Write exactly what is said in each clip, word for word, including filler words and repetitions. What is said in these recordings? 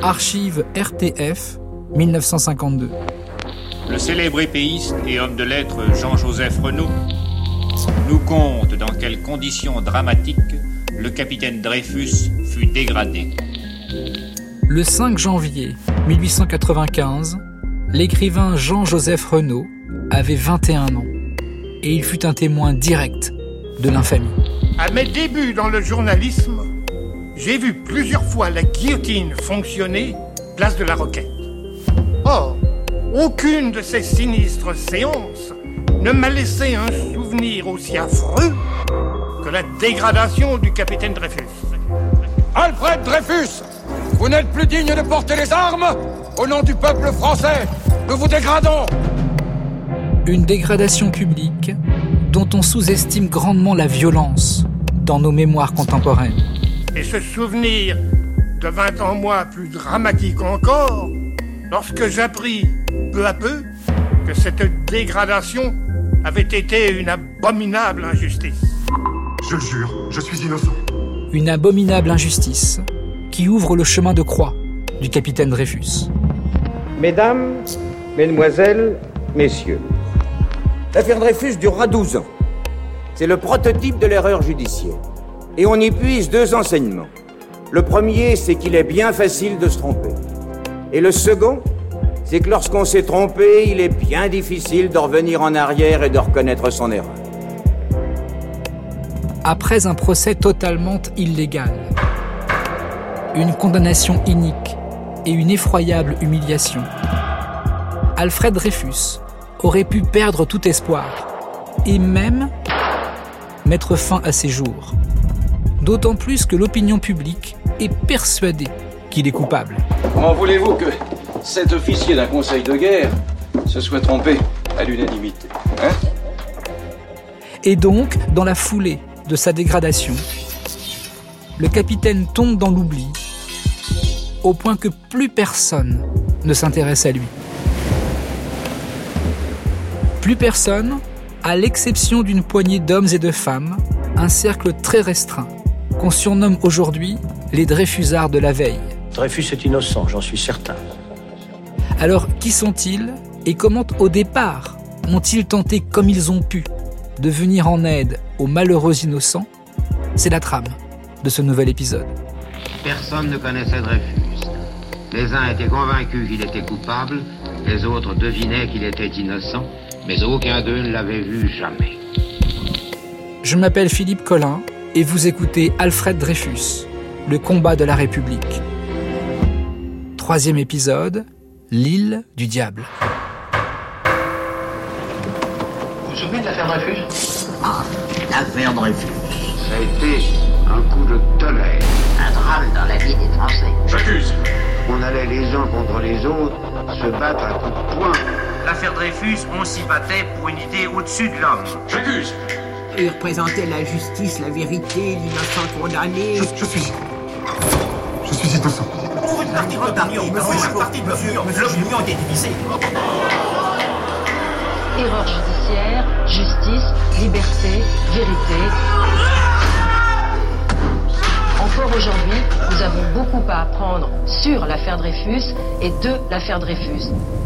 Archives R T F, dix-neuf cent cinquante-deux. Le célèbre épéiste et homme de lettres Jean-Joseph Renaud nous conte dans quelles conditions dramatiques le capitaine Dreyfus fut dégradé. Le cinq janvier mille huit cent quatre-vingt-quinze, l'écrivain Jean-Joseph Renaud avait vingt et un ans et il fut un témoin direct de l'infamie. À mes débuts dans le journalisme, j'ai vu plusieurs fois la guillotine fonctionner place de la Roquette. Or, aucune de ces sinistres séances ne m'a laissé un souvenir aussi affreux que la dégradation du capitaine Dreyfus. Alfred Dreyfus, vous n'êtes plus digne de porter les armes. Au nom du peuple français, nous vous dégradons. Une dégradation publique dont on sous-estime grandement la violence dans nos mémoires contemporaines. Et ce souvenir devint en moi plus dramatique encore lorsque j'appris, peu à peu, que cette dégradation avait été une abominable injustice. Je le jure, je suis innocent. Une abominable injustice qui ouvre le chemin de croix du capitaine Dreyfus. Mesdames, Mesdemoiselles, Messieurs, l'affaire Dreyfus durera douze ans. C'est le prototype de l'erreur judiciaire. Et on y puise deux enseignements. Le premier, c'est qu'il est bien facile de se tromper. Et le second, c'est que lorsqu'on s'est trompé, il est bien difficile de revenir en arrière et de reconnaître son erreur. Après un procès totalement illégal, une condamnation inique et une effroyable humiliation, Alfred Dreyfus aurait pu perdre tout espoir et même mettre fin à ses jours. D'autant plus que l'opinion publique est persuadée qu'il est coupable. Comment voulez-vous que cet officier d'un conseil de guerre se soit trompé à l'unanimité, hein ? Et donc, dans la foulée de sa dégradation, le capitaine tombe dans l'oubli, au point que plus personne ne s'intéresse à lui. Plus personne, à l'exception d'une poignée d'hommes et de femmes, un cercle très restreint, qu'on surnomme aujourd'hui les Dreyfusards de la veille. Dreyfus est innocent, j'en suis certain. Alors, qui sont-ils et comment, au départ, ont-ils tenté comme ils ont pu de venir en aide aux malheureux innocents ? C'est la trame de ce nouvel épisode. Personne ne connaissait Dreyfus. Les uns étaient convaincus qu'il était coupable, les autres devinaient qu'il était innocent, mais aucun d'eux ne l'avait vu jamais. Je m'appelle Philippe Collin et vous écoutez Alfred Dreyfus, le combat de la République. Troisième épisode, l'île du diable. Vous vous souvenez de l'affaire Dreyfus ? Ah, l'affaire Dreyfus. Ça a été un coup de tonnerre. Un drame dans la vie des Français. J'accuse. On allait les uns contre les autres se battre à coups de poing. L'affaire Dreyfus, on s'y battait pour une idée au-dessus de l'homme. J'accuse. Il représentait la justice, la vérité, l'innocent condamné. Je, je suis... Je suis innocent. Pour une partie de l'opinion, pour une partie de l'opinion, l'opinion était divisée. Erreur judiciaire, justice, liberté, vérité. Encore aujourd'hui, nous avons beaucoup à apprendre sur l'affaire Dreyfus et de l'affaire Dreyfus.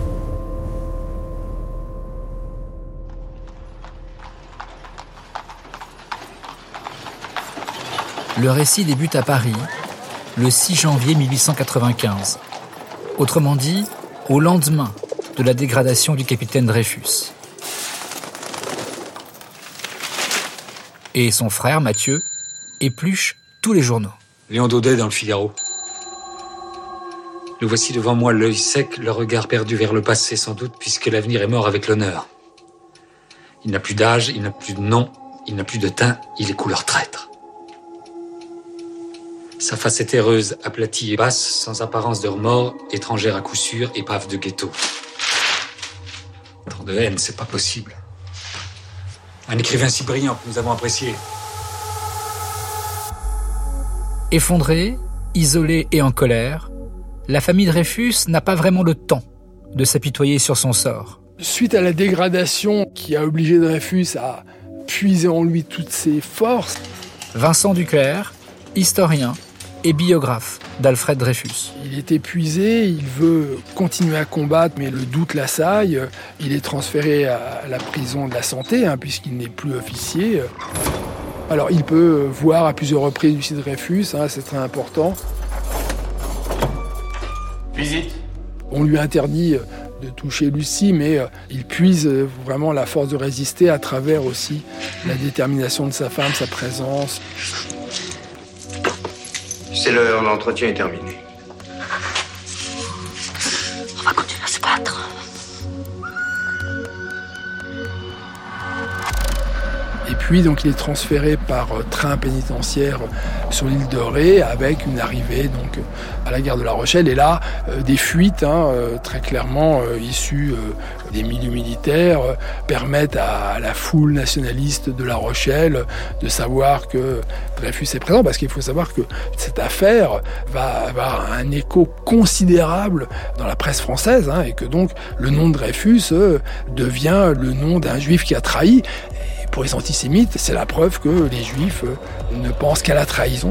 Le récit débute à Paris, le six janvier mille huit cent quatre-vingt-quinze. Autrement dit, au lendemain de la dégradation du capitaine Dreyfus. Et son frère, Mathieu, épluche tous les journaux. Léon Daudet dans le Figaro. Le voici devant moi, l'œil sec, le regard perdu vers le passé sans doute, puisque l'avenir est mort avec l'honneur. Il n'a plus d'âge, il n'a plus de nom, il n'a plus de teint, il est couleur traître. Sa face est terreuse, aplatie et basse, sans apparence de remords, étrangère à coup sûr, épave de ghetto. Tant de haine, c'est pas possible. Un écrivain si brillant que nous avons apprécié. Effondrée, isolée et en colère, la famille Dreyfus n'a pas vraiment le temps de s'apitoyer sur son sort. Suite à la dégradation qui a obligé Dreyfus à puiser en lui toutes ses forces, Vincent Duclerc, historien et biographe d'Alfred Dreyfus. Il est épuisé, il veut continuer à combattre, mais le doute l'assaille. Il est transféré à la prison de la Santé, hein, puisqu'il n'est plus officier. Alors, il peut voir à plusieurs reprises Lucie Dreyfus, hein, c'est très important. Visite. On lui interdit de toucher Lucie, mais il puise vraiment la force de résister à travers aussi la détermination de sa femme, sa présence. C'est l'heure, l'entretien est terminé. On va continuer à se battre. Et puis, donc, il est transféré par train pénitentiaire sur l'île de Ré avec une arrivée donc, à la gare de La Rochelle. Et là, euh, des fuites, hein, euh, très clairement euh, issues euh, des milieux militaires, euh, permettent à, à la foule nationaliste de La Rochelle de savoir que Dreyfus est présent. Parce qu'il faut savoir que cette affaire va avoir un écho considérable dans la presse française. Hein, et que donc, le nom de Dreyfus euh, devient le nom d'un juif qui a trahi. Pour les antisémites, c'est la preuve que les juifs ne pensent qu'à la trahison.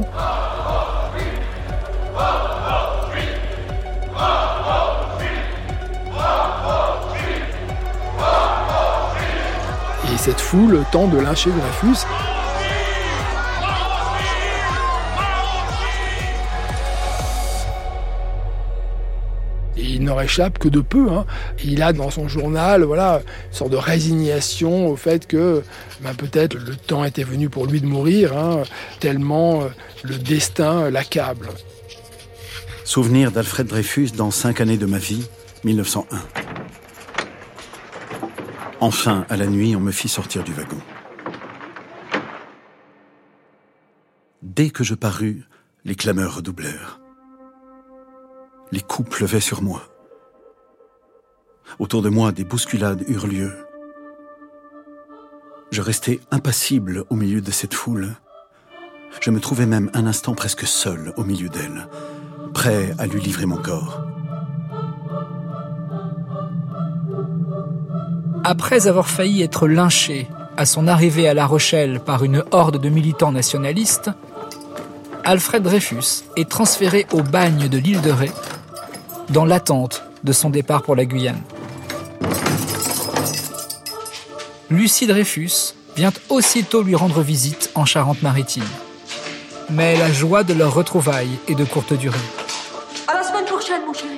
Et cette foule tente de lyncher Dreyfus. Il n'en réchappe que de peu. Hein. Il a dans son journal voilà, une sorte de résignation au fait que ben, peut-être le temps était venu pour lui de mourir, hein, tellement euh, le destin l'accable. Souvenir d'Alfred Dreyfus dans cinq années de ma vie, mille neuf cent un. Enfin, à la nuit, on me fit sortir du wagon. Dès que je parus, les clameurs redoublèrent. Les coups pleuvaient sur moi. Autour de moi, des bousculades eurent lieu. Je restai impassible au milieu de cette foule. Je me trouvais même un instant presque seul au milieu d'elle, prêt à lui livrer mon corps. Après avoir failli être lynché à son arrivée à La Rochelle par une horde de militants nationalistes, Alfred Dreyfus est transféré au bagne de l'île de Ré dans l'attente de son départ pour la Guyane. Lucie Dreyfus vient aussitôt lui rendre visite en Charente-Maritime. Mais la joie de leur retrouvaille est de courte durée. À la semaine prochaine, mon chéri.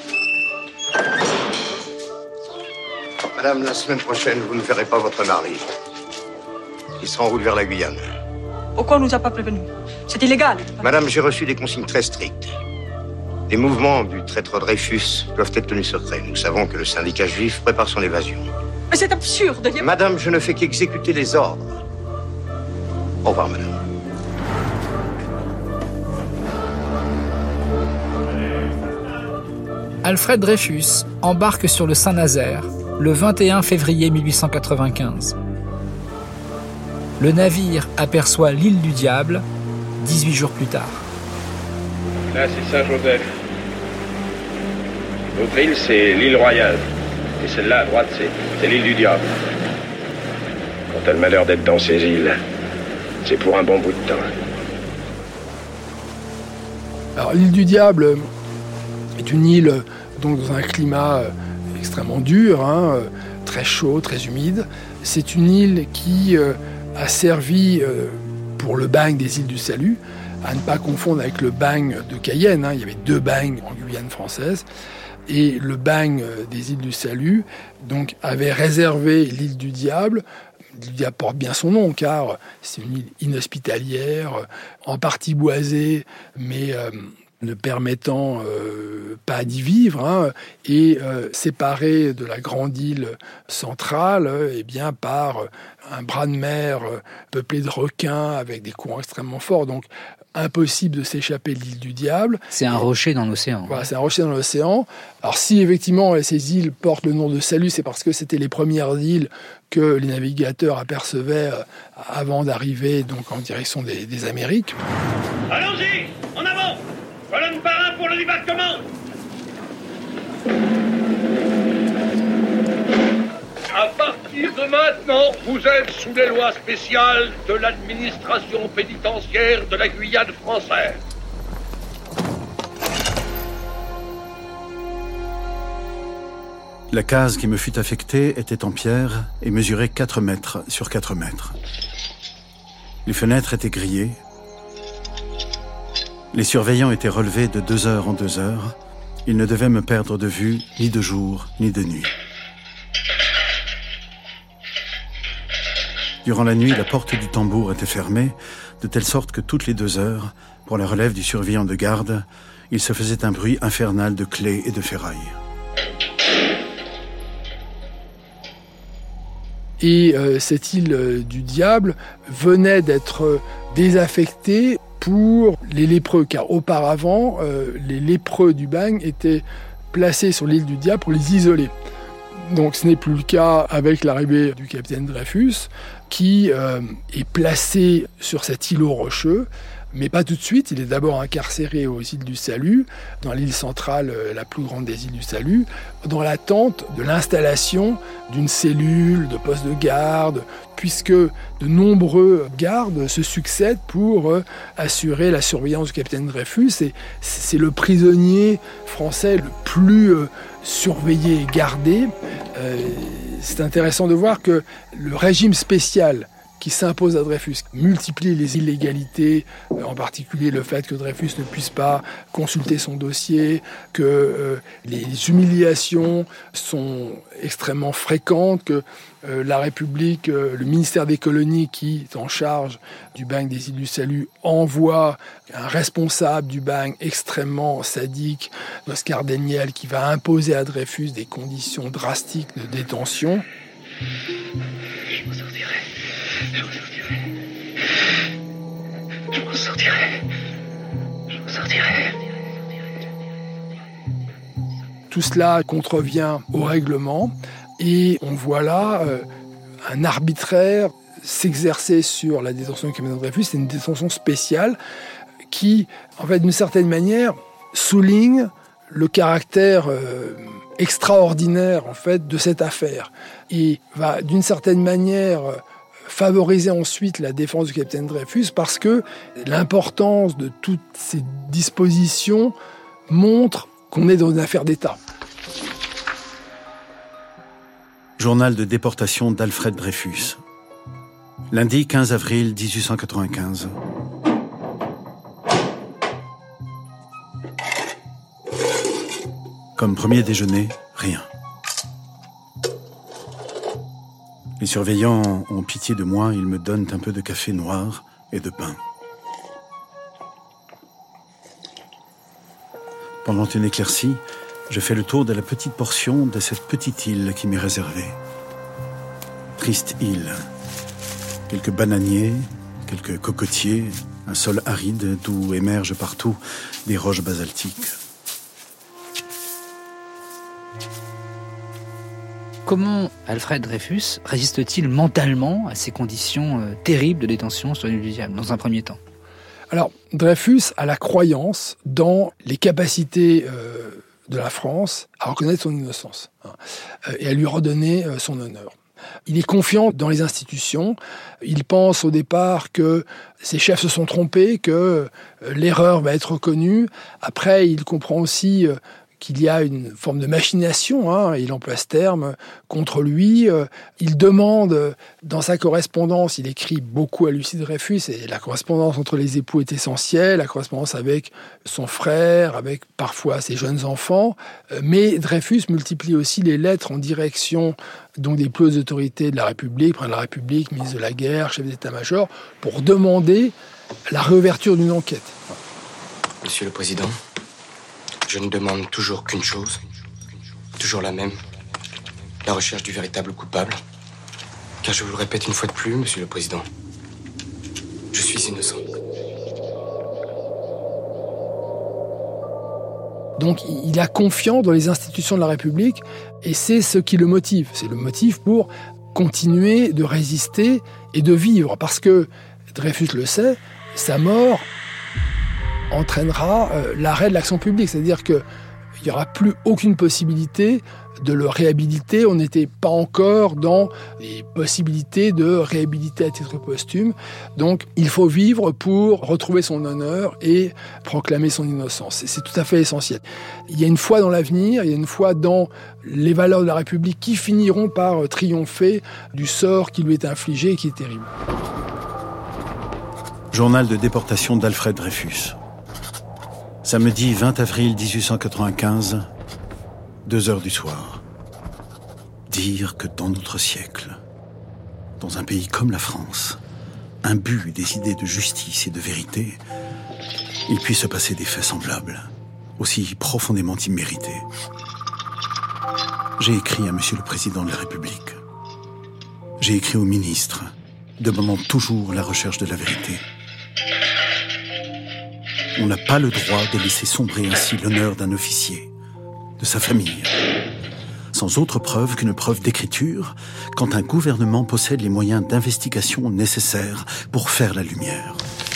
Madame, la semaine prochaine, vous ne verrez pas votre mari. Il sera en route vers la Guyane. Pourquoi on ne nous a pas prévenus? C'est illégal. Madame, j'ai reçu des consignes très strictes. Les mouvements du traître Dreyfus doivent être tenus secrets. Nous savons que le syndicat juif prépare son évasion. Mais c'est absurde. Madame, je ne fais qu'exécuter les ordres. Au revoir, madame. Alfred Dreyfus embarque sur le Saint-Nazaire le vingt et un février mille huit cent quatre-vingt-quinze. Le navire aperçoit l'île du Diable dix-huit jours plus tard. Là, c'est Saint-Joseph. L'autre île, c'est l'île Royale. Et celle-là, à droite, c'est, c'est l'île du Diable. Quand t'as le malheur d'être dans ces îles, c'est pour un bon bout de temps. Alors, l'île du Diable est une île donc, dans un climat extrêmement dur, hein, très chaud, très humide. C'est une île qui euh, a servi euh, pour le bagne des îles du Salut, à ne pas confondre avec le bagne de Cayenne. Hein. Il y avait deux bagnes en Guyane française. Et le bagne des îles du Salut donc, avait réservé l'île du Diable. L'île du Diable porte bien son nom, car c'est une île inhospitalière, en partie boisée, mais euh, ne permettant euh, pas d'y vivre, hein, et euh, séparée de la grande île centrale euh, eh bien, par un bras de mer euh, peuplé de requins avec des courants extrêmement forts. Donc, impossible de s'échapper de l'île du Diable. C'est un rocher dans l'océan. Voilà, c'est un rocher dans l'océan. Alors si effectivement ces îles portent le nom de Salut, c'est parce que c'était les premières îles que les navigateurs apercevaient avant d'arriver donc en direction des, des Amériques. Allons-y, en avant, colonne par un pour le débarquement. À partir de maintenant, vous êtes sous les lois spéciales de l'administration pénitentiaire de la Guyane française. La case qui me fut affectée était en pierre et mesurait quatre mètres sur quatre mètres. Les fenêtres étaient grillées. Les surveillants étaient relevés de deux heures en deux heures. Ils ne devaient me perdre de vue ni de jour ni de nuit. Durant la nuit, la porte du tambour était fermée, de telle sorte que toutes les deux heures, pour la relève du surveillant de garde, il se faisait un bruit infernal de clés et de ferrailles. Et euh, cette île euh, du diable venait d'être euh, désaffectée pour les lépreux, car auparavant, euh, les lépreux du bagne étaient placés sur l'île du diable pour les isoler. Donc ce n'est plus le cas avec l'arrivée du capitaine Dreyfus, qui euh, est placé sur cet îlot rocheux, mais pas tout de suite. Il est d'abord incarcéré aux îles du Salut, dans l'île centrale, la plus grande des îles du Salut, dans l'attente de l'installation d'une cellule, de poste de garde, puisque de nombreux gardes se succèdent pour assurer la surveillance du capitaine Dreyfus. Et c'est le prisonnier français le plus surveillé et gardé. C'est intéressant de voir que le régime spécial qui s'impose à Dreyfus multiplie les illégalités, en particulier le fait que Dreyfus ne puisse pas consulter son dossier, que euh, les humiliations sont extrêmement fréquentes, que euh, la République, euh, le ministère des colonies qui est en charge du bagne des îles du Salut envoie un responsable du bagne extrêmement sadique, Oscar Daniel, qui va imposer à Dreyfus des conditions drastiques de détention. Je m'en sortirai. Je m'en sortirai. Je m'en sortirai. Je m'en sortirai. Tout cela contrevient au règlement et on voit là euh, un arbitraire s'exercer sur la détention du capitaine Dreyfus. C'est une détention spéciale qui, en fait, d'une certaine manière, souligne le caractère euh, extraordinaire en fait de cette affaire et va d'une certaine manière favoriser ensuite la défense du capitaine Dreyfus parce que l'importance de toutes ces dispositions montre qu'on est dans une affaire d'État. Journal de déportation d'Alfred Dreyfus. Lundi quinze avril dix-huit cent quatre-vingt-quinze. Comme premier déjeuner, rien. Les surveillants ont pitié de moi, ils me donnent un peu de café noir et de pain. Pendant une éclaircie, je fais le tour de la petite portion de cette petite île qui m'est réservée. Triste île. Quelques bananiers, quelques cocotiers, un sol aride d'où émergent partout des roches basaltiques. Comment Alfred Dreyfus résiste-t-il mentalement à ces conditions euh, terribles de détention sur l'île du diable, dans un premier temps ? Alors, Dreyfus a la croyance dans les capacités euh, de la France à reconnaître son innocence hein, et à lui redonner euh, son honneur. Il est confiant dans les institutions. Il pense au départ que ses chefs se sont trompés, que euh, l'erreur va être reconnue. Après, il comprend aussi euh, qu'il y a une forme de machination, hein, il emploie ce terme, contre lui. Il demande, dans sa correspondance, il écrit beaucoup à Lucie Dreyfus, et la correspondance entre les époux est essentielle, la correspondance avec son frère, avec parfois ses jeunes enfants, mais Dreyfus multiplie aussi les lettres en direction donc, des plus hautes autorités de la République, président de la République, ministre de la Guerre, chef d'état-major, pour demander la réouverture d'une enquête. Monsieur le Président, je ne demande toujours qu'une chose, toujours la même, la recherche du véritable coupable. Car je vous le répète une fois de plus, Monsieur le Président, je suis innocent. Donc il a confiance dans les institutions de la République et c'est ce qui le motive. C'est le motif pour continuer de résister et de vivre. Parce que, Dreyfus le sait, sa mort entraînera euh, l'arrêt de l'action publique. C'est-à-dire qu'il il n'y aura plus aucune possibilité de le réhabiliter. On n'était pas encore dans les possibilités de réhabiliter à titre posthume. Donc, il faut vivre pour retrouver son honneur et proclamer son innocence. Et c'est tout à fait essentiel. Il y a une foi dans l'avenir, il y a une foi dans les valeurs de la République qui finiront par triompher du sort qui lui est infligé et qui est terrible. Journal de déportation d'Alfred Dreyfus. Samedi vingt avril dix-huit cent quatre-vingt-quinze, deux heures du soir. Dire que dans notre siècle, dans un pays comme la France, imbu des idées de justice et de vérité, il puisse se passer des faits semblables, aussi profondément immérités. J'ai écrit à Monsieur le Président de la République. J'ai écrit au ministre, demandant toujours la recherche de la vérité. On n'a pas le droit de laisser sombrer ainsi l'honneur d'un officier, de sa famille, sans autre preuve qu'une preuve d'écriture, quand un gouvernement possède les moyens d'investigation nécessaires pour faire la lumière.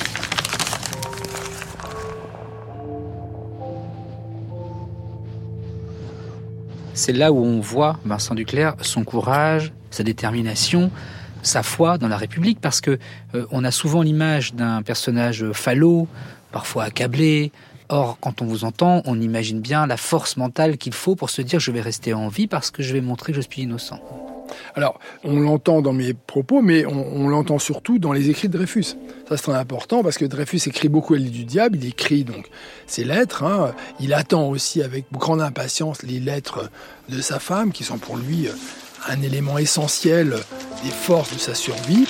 C'est là où on voit, Vincent Duclerc, son courage, sa détermination, sa foi dans la République, parce que euh, on a souvent l'image d'un personnage falot, parfois accablé. Or, quand on vous entend, on imagine bien la force mentale qu'il faut pour se dire « je vais rester en vie parce que je vais montrer que je suis innocent ». Alors, on l'entend dans mes propos, mais on, on l'entend surtout dans les écrits de Dreyfus. Ça, c'est très important, parce que Dreyfus écrit beaucoup à l'île du diable. Il écrit donc ses lettres. Hein. Il attend aussi avec grande impatience les lettres de sa femme, qui sont pour lui un élément essentiel des forces de sa survie.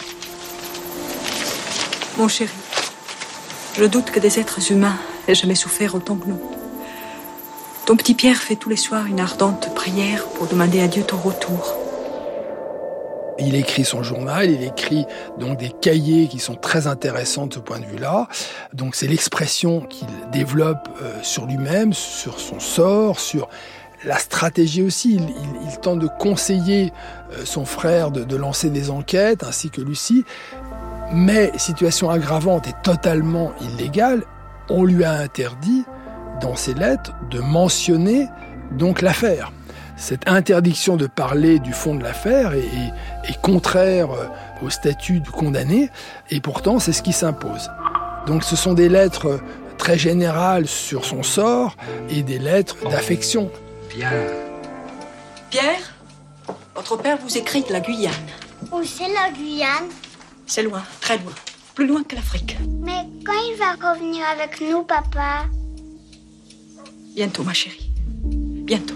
Mon chéri, je doute que des êtres humains aient jamais souffert autant que nous. Ton petit Pierre fait tous les soirs une ardente prière pour demander à Dieu ton retour. Il écrit son journal, il écrit donc des cahiers qui sont très intéressants de ce point de vue-là. Donc c'est l'expression qu'il développe euh, sur lui-même, sur son sort, sur la stratégie aussi. Il, il, il tente de conseiller euh, son frère de, de lancer des enquêtes, ainsi que Lucie. Mais situation aggravante et totalement illégale, on lui a interdit, dans ses lettres, de mentionner donc l'affaire. Cette interdiction de parler du fond de l'affaire est, est, est contraire au statut du condamné, et pourtant c'est ce qui s'impose. Donc ce sont des lettres très générales sur son sort et des lettres d'affection. Pierre. Pierre, votre père vous écrit de la Guyane. Où c'est la Guyane? C'est loin, très loin. Plus loin que l'Afrique. Mais quand il va revenir avec nous, papa? Bientôt, ma chérie. Bientôt.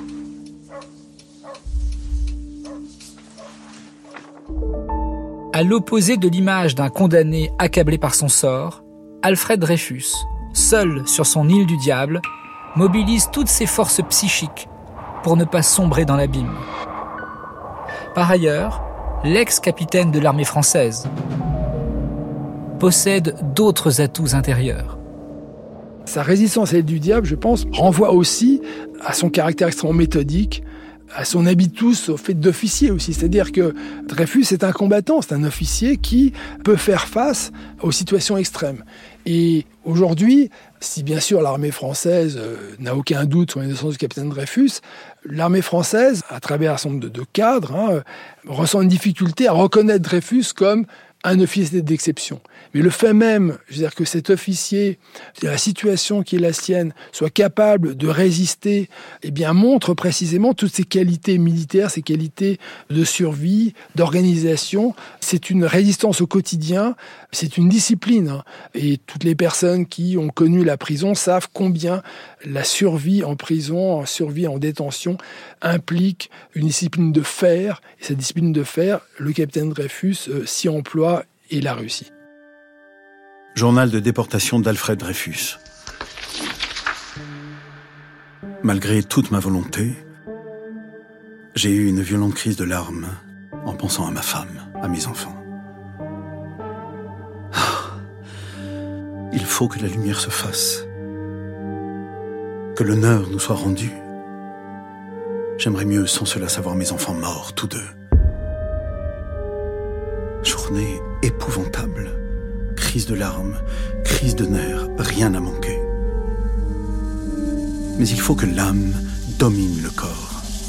À l'opposé de l'image d'un condamné accablé par son sort, Alfred Dreyfus, seul sur son île du diable, mobilise toutes ses forces psychiques pour ne pas sombrer dans l'abîme. Par ailleurs, l'ex-capitaine de l'armée française possède d'autres atouts intérieurs. Sa résistance à l'île du diable, je pense, renvoie aussi à son caractère extrêmement méthodique, à son habitus au fait d'officier aussi. C'est-à-dire que Dreyfus est un combattant, c'est un officier qui peut faire face aux situations extrêmes. Et aujourd'hui, si bien sûr l'armée française euh, n'a aucun doute sur l'innocence du capitaine Dreyfus, l'armée française, à travers un certain nombre de, de cadres, hein, euh, ressent une difficulté à reconnaître Dreyfus comme un officier d'exception. Mais le fait même, je veux dire, que cet officier, la situation qui est la sienne, soit capable de résister, eh bien, montre précisément toutes ses qualités militaires, ses qualités de survie, d'organisation. C'est une résistance au quotidien, c'est une discipline. Hein. Et toutes les personnes qui ont connu la prison savent combien la survie en prison, la survie en détention, implique une discipline de fer. Et cette discipline de fer, le capitaine Dreyfus euh, s'y emploie et l'a réussi. Journal de déportation d'Alfred Dreyfus. Malgré toute ma volonté, j'ai eu une violente crise de larmes en pensant à ma femme, à mes enfants. Ah, il faut que la lumière se fasse, que l'honneur nous soit rendu. J'aimerais mieux sans cela savoir mes enfants morts, tous deux. Journée épouvantable. Crise de larmes, crise de nerfs, rien n'a manqué. Mais il faut que l'âme domine le corps.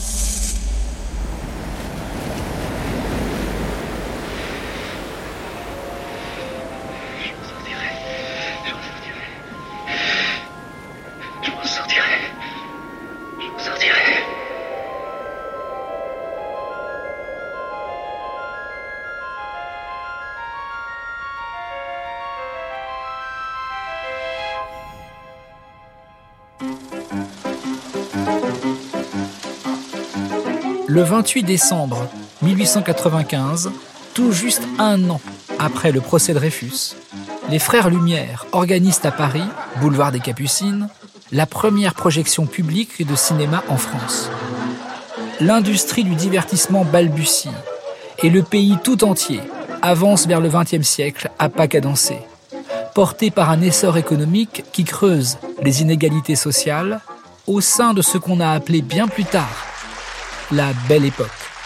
Le vingt-huit décembre mille huit cent quatre-vingt-quinze, tout juste un an après le procès Dreyfus, les Frères Lumière organisent à Paris, boulevard des Capucines, la première projection publique de cinéma en France. L'industrie du divertissement balbutie et le pays tout entier avance vers le vingtième siècle à pas cadencés, porté par un essor économique qui creuse les inégalités sociales au sein de ce qu'on a appelé bien plus tard la Belle Époque.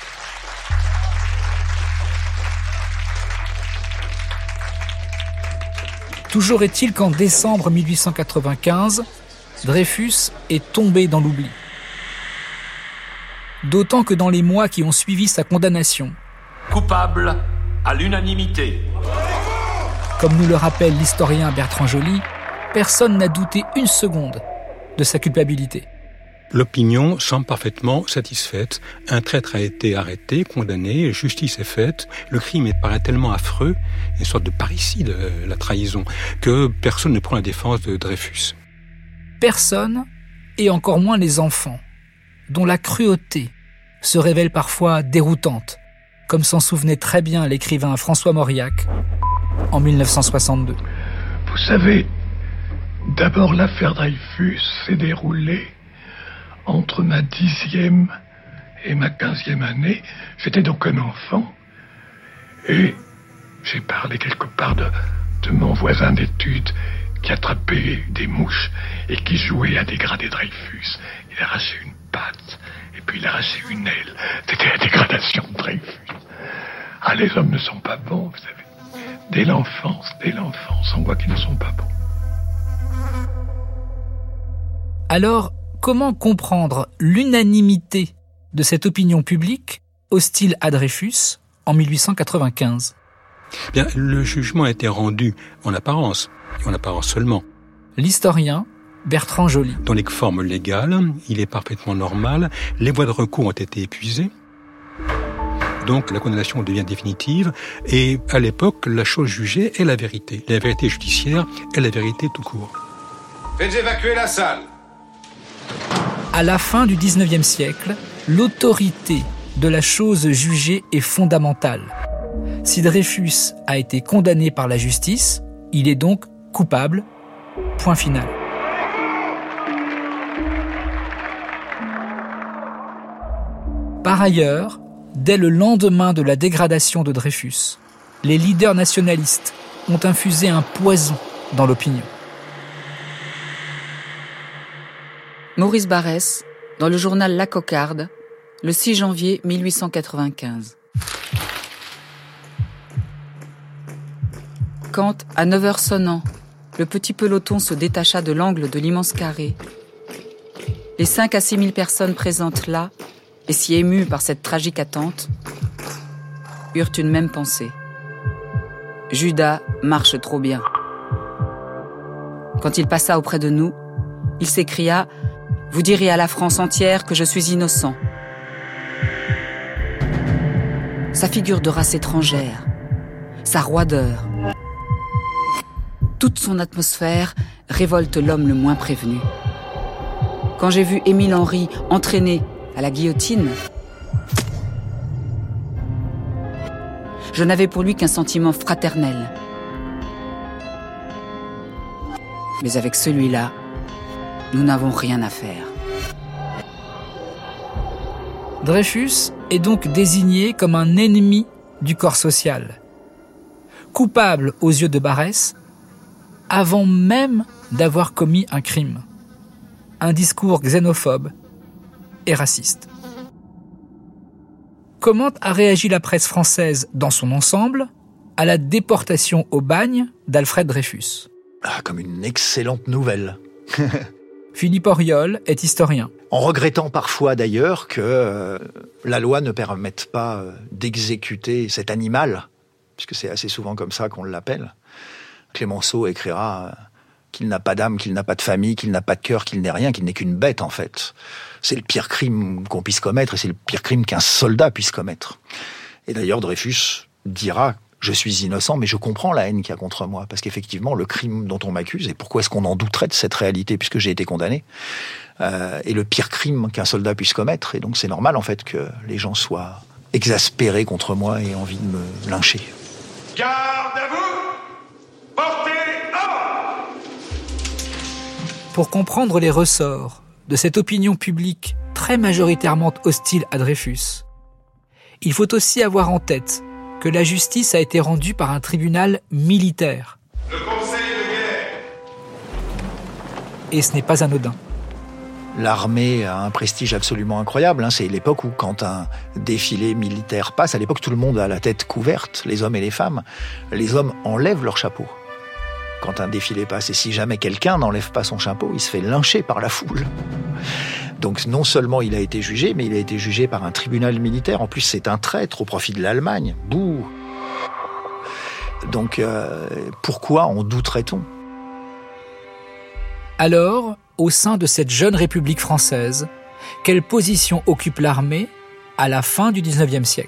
Toujours est-il qu'en décembre mille huit cent quatre-vingt-quinze, Dreyfus est tombé dans l'oubli. D'autant que dans les mois qui ont suivi sa condamnation, coupable à l'unanimité. Comme nous le rappelle l'historien Bertrand Joly, personne n'a douté une seconde de sa culpabilité. L'opinion semble parfaitement satisfaite. Un traître a été arrêté, condamné, justice est faite. Le crime paraît tellement affreux, une sorte de parricide, la trahison, que personne ne prend la défense de Dreyfus. Personne, et encore moins les enfants, dont la cruauté se révèle parfois déroutante, comme s'en souvenait très bien l'écrivain François Mauriac en mille neuf cent soixante-deux. Vous savez, d'abord l'affaire Dreyfus s'est déroulée entre ma dixième et ma quinzième année. J'étais donc un enfant et j'ai parlé quelque part de, de mon voisin d'études qui attrapait des mouches et qui jouait à dégrader Dreyfus. Il arrachait une patte et puis il arrachait une aile. C'était la dégradation de Dreyfus. Ah, les hommes ne sont pas bons, vous savez. Dès l'enfance, dès l'enfance, on voit qu'ils ne sont pas bons. Alors, comment comprendre l'unanimité de cette opinion publique hostile à Dreyfus en mille huit cent quatre-vingt-quinze ? Bien, le jugement a été rendu en apparence, et en apparence seulement. L'historien Bertrand Joly. Dans les formes légales, il est parfaitement normal. Les voies de recours ont été épuisées. Donc la condamnation devient définitive. Et à l'époque, la chose jugée est la vérité. La vérité judiciaire est la vérité tout court. Faites évacuer la salle. À la fin du dix-neuvième siècle, l'autorité de la chose jugée est fondamentale. Si Dreyfus a été condamné par la justice, il est donc coupable. Point final. Par ailleurs, dès le lendemain de la dégradation de Dreyfus, les leaders nationalistes ont infusé un poison dans l'opinion. Maurice Barrès, dans le journal La Cocarde, le six janvier mille huit cent quatre-vingt-quinze. Quand, à neuf heures sonnant, le petit peloton se détacha de l'angle de l'immense carré, les cinq à six mille personnes présentes là, et si émues par cette tragique attente, eurent une même pensée. Judas marche trop bien. Quand il passa auprès de nous, il s'écria « Vous direz à la France entière que je suis innocent. » Sa figure de race étrangère, sa roideur, toute son atmosphère révolte l'homme le moins prévenu. Quand j'ai vu Émile Henry entraîné à la guillotine, je n'avais pour lui qu'un sentiment fraternel. Mais avec celui-là, nous n'avons rien à faire. Dreyfus est donc désigné comme un ennemi du corps social, coupable aux yeux de Barrès, avant même d'avoir commis un crime, un discours xénophobe et raciste. Comment a réagi la presse française dans son ensemble à la déportation au bagne d'Alfred Dreyfus ? Ah, comme une excellente nouvelle. Philippe Auriol est historien. En regrettant parfois d'ailleurs que euh, la loi ne permette pas euh, d'exécuter cet animal, puisque c'est assez souvent comme ça qu'on l'appelle. Clémenceau écrira euh, qu'il n'a pas d'âme, qu'il n'a pas de famille, qu'il n'a pas de cœur, qu'il n'est rien, qu'il n'est qu'une bête en fait. C'est le pire crime qu'on puisse commettre et c'est le pire crime qu'un soldat puisse commettre. Et d'ailleurs Dreyfus dira « Je suis innocent, mais je comprends la haine qu'il y a contre moi. » Parce qu'effectivement, le crime dont on m'accuse, et pourquoi est-ce qu'on en douterait de cette réalité puisque j'ai été condamné, euh, est le pire crime qu'un soldat puisse commettre. Et donc c'est normal en fait que les gens soient exaspérés contre moi et aient envie de me lyncher. Garde à vous! Portez avant! Pour comprendre les ressorts de cette opinion publique très majoritairement hostile à Dreyfus, il faut aussi avoir en tête que la justice a été rendue par un tribunal militaire. Le conseil de guerre. Et ce n'est pas anodin. L'armée a un prestige absolument incroyable. Hein. C'est l'époque où, quand un défilé militaire passe, à l'époque, tout le monde a la tête couverte, les hommes et les femmes. Les hommes enlèvent leur chapeau quand un défilé passe. Et si jamais quelqu'un n'enlève pas son chapeau, il se fait lyncher par la foule. Donc non seulement il a été jugé, mais il a été jugé par un tribunal militaire. En plus, c'est un traître au profit de l'Allemagne. Bouh. Donc euh, pourquoi en douterait-on ? Alors, au sein de cette jeune République française, quelle position occupe l'armée à la fin du dix-neuvième siècle ?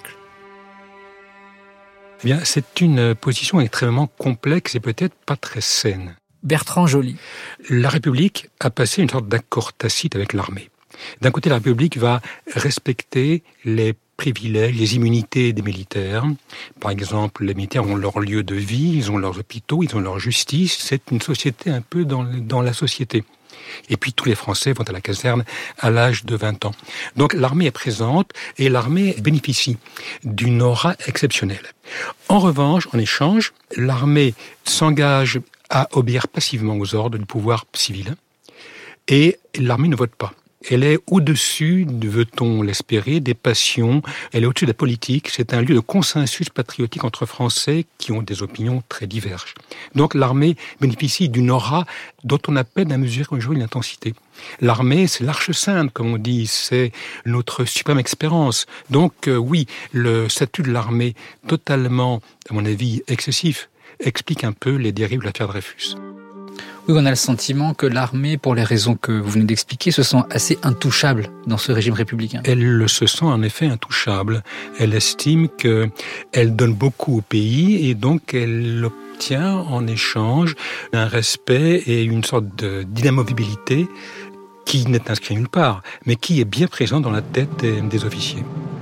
Eh bien, c'est une position extrêmement complexe et peut-être pas très saine. Bertrand Joly. La République a passé une sorte d'accord tacite avec l'armée. D'un côté, la République va respecter les privilèges, les immunités des militaires. Par exemple, les militaires ont leur lieu de vie, ils ont leurs hôpitaux, ils ont leur justice. C'est une société un peu dans, dans la société. Et puis tous les Français vont à la caserne à l'âge de vingt ans. Donc l'armée est présente et l'armée bénéficie d'une aura exceptionnelle. En revanche, en échange, l'armée s'engage à obéir passivement aux ordres du pouvoir civil et l'armée ne vote pas. Elle est au-dessus, veut-on l'espérer, des passions, elle est au-dessus de la politique, c'est un lieu de consensus patriotique entre Français qui ont des opinions très diverges. Donc l'armée bénéficie d'une aura dont on a peine à mesurer aujourd'hui l'intensité. L'armée, c'est l'arche sainte, comme on dit, c'est notre suprême expérience. Donc euh, oui, le statut de l'armée, totalement, à mon avis, excessif, explique un peu les dérives de l'affaire Dreyfus. Oui, on a le sentiment que l'armée, pour les raisons que vous venez d'expliquer, se sent assez intouchable dans ce régime républicain. Elle se sent en effet intouchable. Elle estime qu'elle donne beaucoup au pays et donc elle obtient en échange un respect et une sorte de d'inamovibilité qui n'est inscrit nulle part, mais qui est bien présent dans la tête des, des officiers.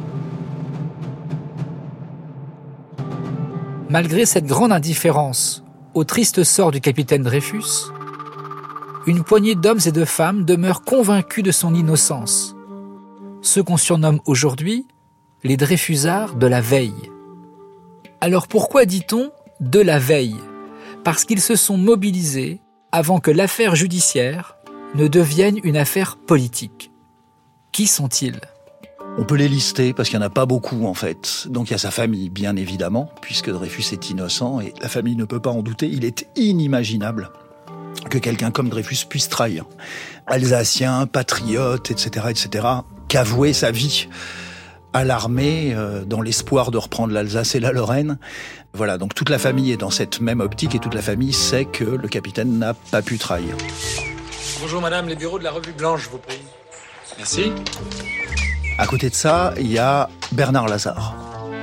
Malgré cette grande indifférence au triste sort du capitaine Dreyfus, une poignée d'hommes et de femmes demeurent convaincus de son innocence. Ceux qu'on surnomme aujourd'hui les Dreyfusards de la veille. Alors pourquoi dit-on « de la veille » ? Parce qu'ils se sont mobilisés avant que l'affaire judiciaire ne devienne une affaire politique. Qui sont-ils ? On peut les lister parce qu'il n'y en a pas beaucoup en fait. Donc il y a sa famille, bien évidemment, puisque Dreyfus est innocent et la famille ne peut pas en douter. Il est inimaginable que quelqu'un comme Dreyfus puisse trahir. Alsacien, patriote, et cetera, et cetera, qu'avouer sa vie à l'armée euh, dans l'espoir de reprendre l'Alsace et la Lorraine. Voilà, donc toute la famille est dans cette même optique et toute la famille sait que le capitaine n'a pas pu trahir. Bonjour madame, les bureaux de la Revue Blanche, je vous prie. Merci. À côté de ça, il y a Bernard Lazare.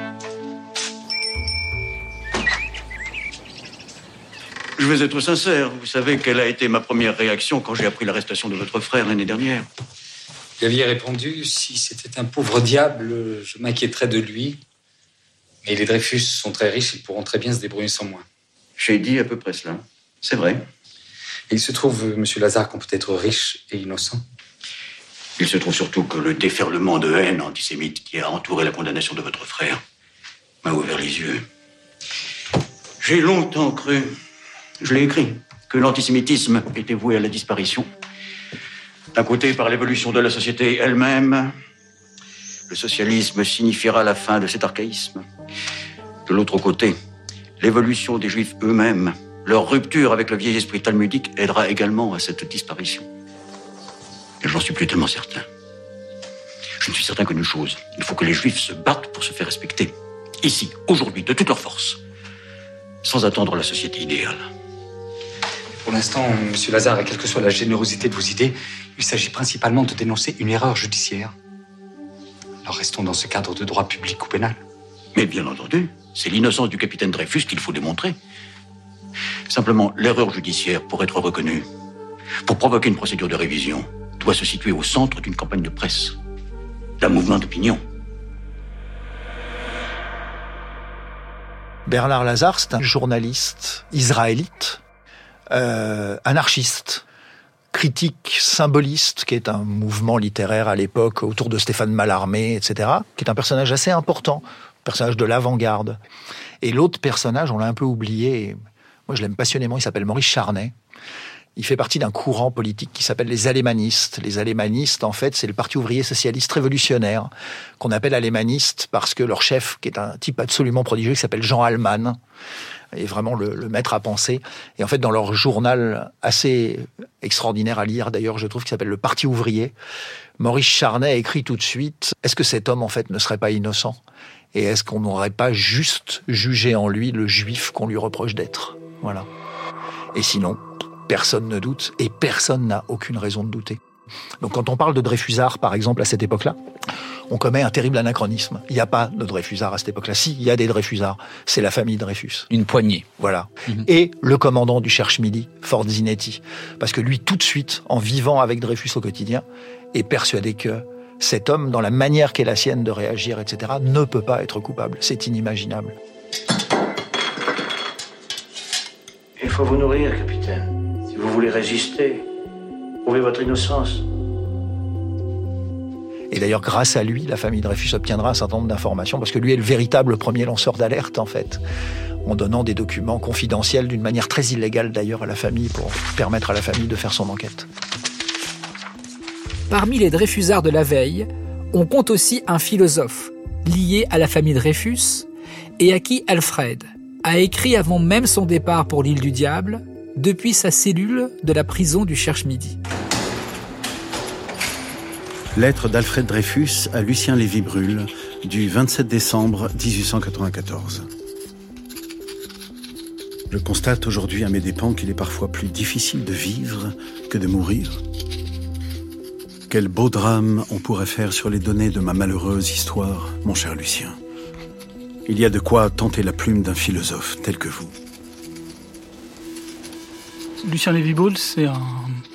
Je vais être sincère. Vous savez quelle a été ma première réaction quand j'ai appris l'arrestation de votre frère l'année dernière ? Vous aviez répondu, si c'était un pauvre diable, je m'inquiéterais de lui. Mais les Dreyfus sont très riches, ils pourront très bien se débrouiller sans moi. J'ai dit à peu près cela. C'est vrai. Et il se trouve, monsieur Lazare, qu'on peut être riche et innocent. Il se trouve surtout que le déferlement de haine antisémite qui a entouré la condamnation de votre frère m'a ouvert les yeux. J'ai longtemps cru, je l'ai écrit, que l'antisémitisme était voué à la disparition. D'un côté, par l'évolution de la société elle-même, le socialisme signifiera la fin de cet archaïsme. De l'autre côté, l'évolution des Juifs eux-mêmes, leur rupture avec le vieil esprit talmudique aidera également à cette disparition. j'en suis plus tellement certain. Je ne suis certain qu'une chose. Il faut que les Juifs se battent pour se faire respecter. Ici, aujourd'hui, de toute leur force. Sans attendre la société idéale. Pour l'instant, Monsieur Lazare, et quelle que soit la générosité de vos idées, il s'agit principalement de dénoncer une erreur judiciaire. Alors restons dans ce cadre de droit public ou pénal. Mais bien entendu, c'est l'innocence du capitaine Dreyfus qu'il faut démontrer. Simplement, l'erreur judiciaire, pour être reconnue, pour provoquer une procédure de révision, doit se situer au centre d'une campagne de presse, d'un mouvement d'opinion. Bernard Lazare, c'est un journaliste israélite, euh, anarchiste, critique symboliste, qui est un mouvement littéraire à l'époque autour de Stéphane Mallarmé, et cetera, qui est un personnage assez important, personnage de l'avant-garde. Et l'autre personnage, on l'a un peu oublié, moi je l'aime passionnément, il s'appelle Maurice Charnay. Il fait partie d'un courant politique qui s'appelle les alémanistes. Les alémanistes, en fait, c'est le Parti ouvrier socialiste révolutionnaire, qu'on appelle alémaniste parce que leur chef, qui est un type absolument prodigieux, qui s'appelle Jean Alman, est vraiment le, le maître à penser. Et en fait, dans leur journal assez extraordinaire à lire, d'ailleurs, je trouve, qui s'appelle Le Parti ouvrier, Maurice Charnay écrit tout de suite « Est-ce que cet homme, en fait, ne serait pas innocent ? Et est-ce qu'on n'aurait pas juste jugé en lui le juif qu'on lui reproche d'être ?» Voilà. Et sinon, personne ne doute, et personne n'a aucune raison de douter. Donc quand on parle de Dreyfusards, par exemple, à cette époque-là, on commet un terrible anachronisme. Il n'y a pas de Dreyfusards à cette époque-là. Si, il y a des Dreyfusards. C'est la famille Dreyfus. Une poignée. Voilà. Mmh. Et le commandant du Cherche Midi, Ford Zinetti. Parce que lui, tout de suite, en vivant avec Dreyfus au quotidien, est persuadé que cet homme, dans la manière qu'est la sienne de réagir, et cetera, ne peut pas être coupable. C'est inimaginable. Il faut vous nourrir, capitaine. Si vous voulez résister, prouvez votre innocence. Et d'ailleurs, grâce à lui, la famille Dreyfus obtiendra un certain nombre d'informations, parce que lui est le véritable premier lanceur d'alerte, en fait, en donnant des documents confidentiels d'une manière très illégale, d'ailleurs, à la famille, pour permettre à la famille de faire son enquête. Parmi les Dreyfusards de la veille, on compte aussi un philosophe lié à la famille Dreyfus et à qui Alfred a écrit avant même son départ pour l'île du Diable, depuis sa cellule de la prison du Cherche Midi. Lettre d'Alfred Dreyfus à Lucien Lévy-Bruhl du vingt-sept décembre dix-huit cent quatre-vingt-quatorze. Je constate aujourd'hui à mes dépens qu'il est parfois plus difficile de vivre que de mourir. Quel beau drame on pourrait faire sur les données de ma malheureuse histoire, mon cher Lucien. Il y a de quoi tenter la plume d'un philosophe tel que vous. Lucien Lévy-Bruhl, c'est un,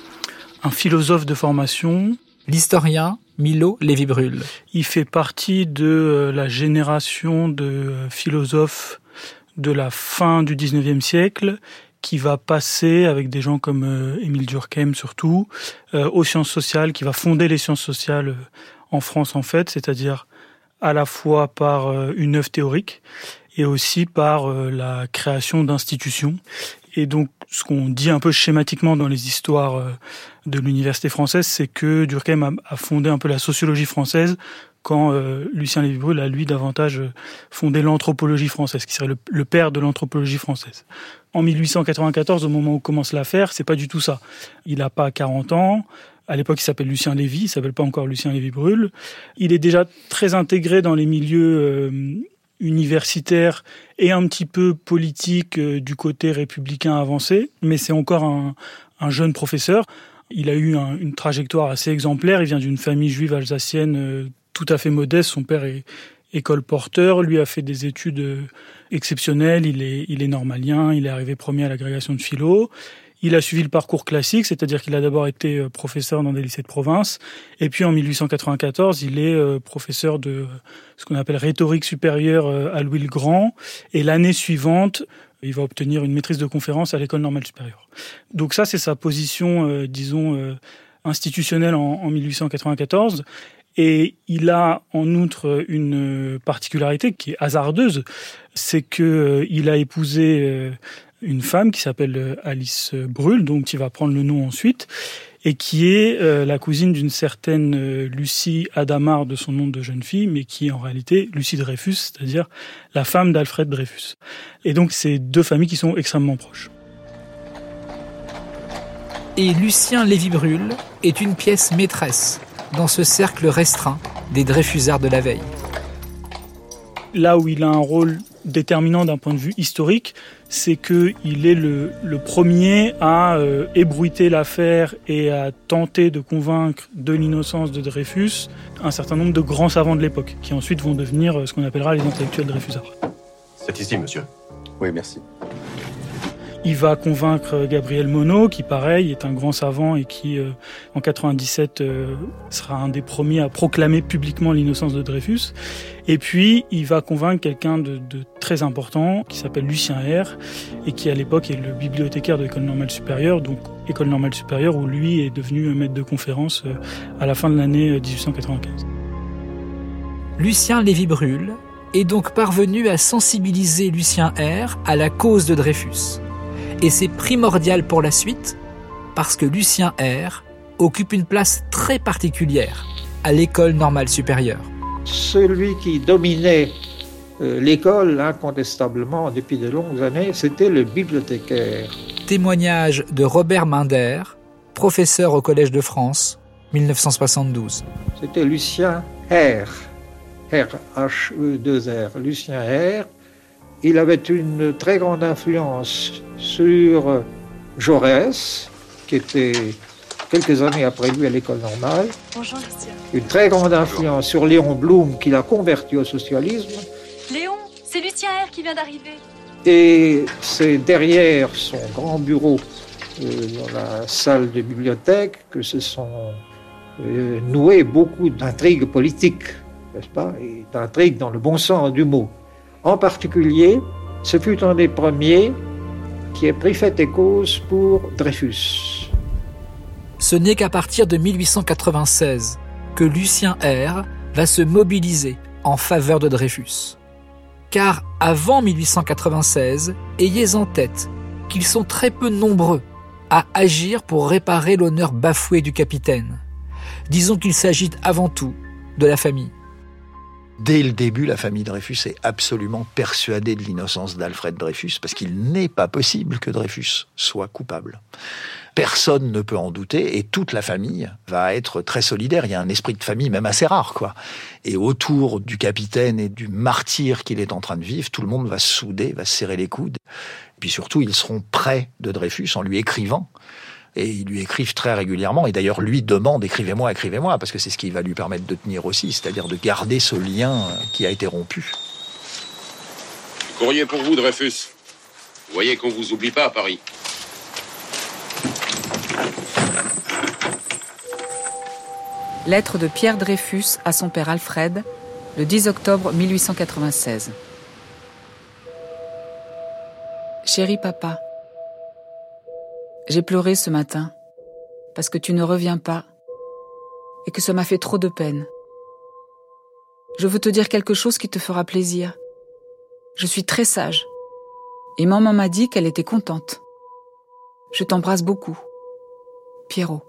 un philosophe de formation. L'historien Milo Lévy-Bruhl. Il fait partie de la génération de philosophes de la fin du dix-neuvième siècle qui va passer, avec des gens comme euh, Émile Durkheim surtout, euh, aux sciences sociales, qui va fonder les sciences sociales en France en fait, c'est-à-dire à la fois par euh, une œuvre théorique et aussi par euh, la création d'institutions. Et donc, ce qu'on dit un peu schématiquement dans les histoires euh, de l'université française, c'est que Durkheim a, a fondé un peu la sociologie française, quand euh, Lucien Lévy-Bruhl a, lui, davantage fondé l'anthropologie française, qui serait le, le père de l'anthropologie française. En mille huit cent quatre-vingt-quatorze, au moment où commence l'affaire, c'est pas du tout ça. Il n'a pas quarante ans. À l'époque, il s'appelle Lucien Lévy, il s'appelle pas encore Lucien Lévy-Bruhl. Il est déjà très intégré dans les milieux euh, universitaires et un petit peu politiques euh, du côté républicain avancé, mais c'est encore un, un jeune professeur. Il a eu un, une trajectoire assez exemplaire. Il vient d'une famille juive alsacienne euh, tout à fait modeste. Son père est école-porteur, lui a fait des études euh, exceptionnelles. Il est, il est normalien, il est arrivé premier à l'agrégation de philo. Il a suivi le parcours classique, c'est-à-dire qu'il a d'abord été professeur dans des lycées de province, et puis en mille huit cent quatre-vingt-quatorze, il est professeur de ce qu'on appelle rhétorique supérieure à Louis le Grand, et l'année suivante, il va obtenir une maîtrise de conférence à l'École normale supérieure. Donc ça, c'est sa position, euh, disons, euh, institutionnelle en, en mille huit cent quatre-vingt-quatorze, et il a en outre une particularité qui est hasardeuse, c'est que euh, il a épousé euh, une femme qui s'appelle Alice Bruhl, donc qui va prendre le nom ensuite, et qui est euh, la cousine d'une certaine euh, Lucie Hadamard de son nom de jeune fille, mais qui est en réalité Lucie Dreyfus, c'est-à-dire la femme d'Alfred Dreyfus. Et donc c'est deux familles qui sont extrêmement proches. Et Lucien Lévy-Bruhl est une pièce maîtresse dans ce cercle restreint des Dreyfusards de la veille. Là où il a un rôle déterminant d'un point de vue historique, c'est qu'il est le, le premier à euh, ébruiter l'affaire et à tenter de convaincre de l'innocence de Dreyfus un certain nombre de grands savants de l'époque, qui ensuite vont devenir ce qu'on appellera les intellectuels dreyfusards. C'est ici, monsieur. Oui, merci. Il va convaincre Gabriel Monod, qui pareil est un grand savant et qui, euh, en quatre-vingt-dix-sept, euh, sera un des premiers à proclamer publiquement l'innocence de Dreyfus. Et puis, il va convaincre quelqu'un de, de très important, qui s'appelle Lucien Hère, et qui à l'époque est le bibliothécaire de l'École normale supérieure, donc École normale supérieure où lui est devenu maître de conférence euh, à la fin de l'année dix-huit cent quatre-vingt-quinze. Lucien Lévy-Bruhl est donc parvenu à sensibiliser Lucien Hère à la cause de Dreyfus. Et c'est primordial pour la suite, parce que Lucien Hère occupe une place très particulière à l'École normale supérieure. Celui qui dominait euh, l'école, incontestablement, depuis de longues années, c'était le bibliothécaire. Témoignage de Robert Minder, professeur au Collège de France, dix-neuf cent soixante-douze. C'était Lucien Hère, R H E deux R, Lucien Hère. Il avait une très grande influence sur Jaurès, qui était quelques années après lui à l'école normale. Bonjour, Lucien. Une très grande influence sur Léon Blum, qui l'a converti au socialisme. Léon, c'est Lucien Hère qui vient d'arriver. Et c'est derrière son grand bureau, euh, dans la salle de bibliothèque, que se sont euh, nouées beaucoup d'intrigues politiques, n'est-ce pas, et d'intrigues dans le bon sens du mot. En particulier, ce fut un des premiers qui ait pris fait et cause pour Dreyfus. Ce n'est qu'à partir de mille huit cent quatre-vingt-seize que Lucien Hère va se mobiliser en faveur de Dreyfus. Car avant mille huit cent quatre-vingt-seize, ayez en tête qu'ils sont très peu nombreux à agir pour réparer l'honneur bafoué du capitaine. Disons qu'il s'agit avant tout de la famille. Dès le début, la famille Dreyfus est absolument persuadée de l'innocence d'Alfred Dreyfus, parce qu'il n'est pas possible que Dreyfus soit coupable. Personne ne peut en douter, et toute la famille va être très solidaire. Il y a un esprit de famille même assez rare, quoi. Et autour du capitaine et du martyr qu'il est en train de vivre, tout le monde va se souder, va se serrer les coudes. Et puis surtout, ils seront près de Dreyfus en lui écrivant. Et ils lui écrivent très régulièrement. Et d'ailleurs, lui demande « écrivez-moi, écrivez-moi », parce que c'est ce qui va lui permettre de tenir aussi, c'est-à-dire de garder ce lien qui a été rompu. Courrier pour vous, Dreyfus. Vous voyez qu'on vous oublie pas à Paris. Lettre de Pierre Dreyfus à son père Alfred, le dix octobre mille huit cent quatre-vingt-seize. Chéri papa, j'ai pleuré ce matin parce que tu ne reviens pas et que ça m'a fait trop de peine. Je veux te dire quelque chose qui te fera plaisir. Je suis très sage et maman m'a dit qu'elle était contente. Je t'embrasse beaucoup. Pierrot.